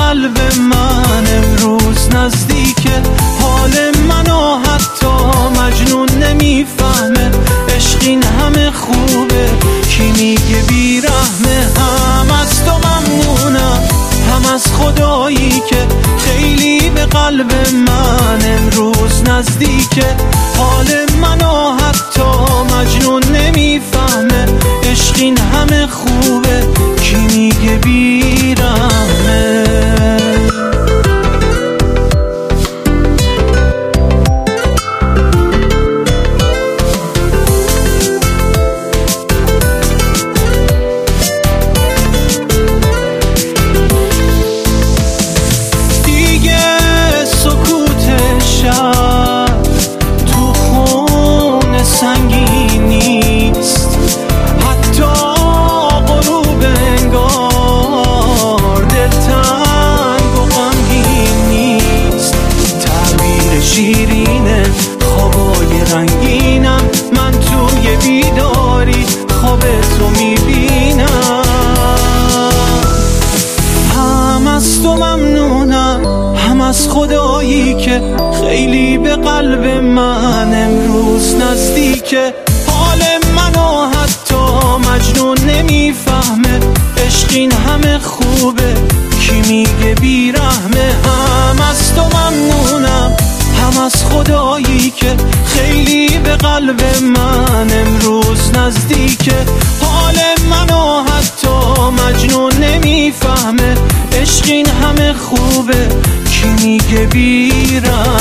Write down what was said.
قلب من امروز نزدیکه. حال منو حتی مجنون نمیفهمه، عشق این همه خوبه کی میگه بیرحمه. هم از تو ممنونم، هم از خدایی که خیلی به قلب من امروز نزدیکه. حال منو حتی مجنون نمیفهمه، عشق این همه خوبه کی میگه بیرحمه. شیرینه خوابای رنگینم، من توی بیداری خواب تو میبینم. هم از تو ممنونم، هم از خدایی که خیلی به قلب من امروز نزدیکه. حال منو حتی مجنون نمیفهمه، عشق این همه خوبه کی میگه بیرحمه. هم از تو ممنونم، هم از خدایی که خیلی به قلب من امروز نزدیکه. حال منو حتی مجنون نمیفهمه، عشق این همه خوبه کی میگه بیرحمه.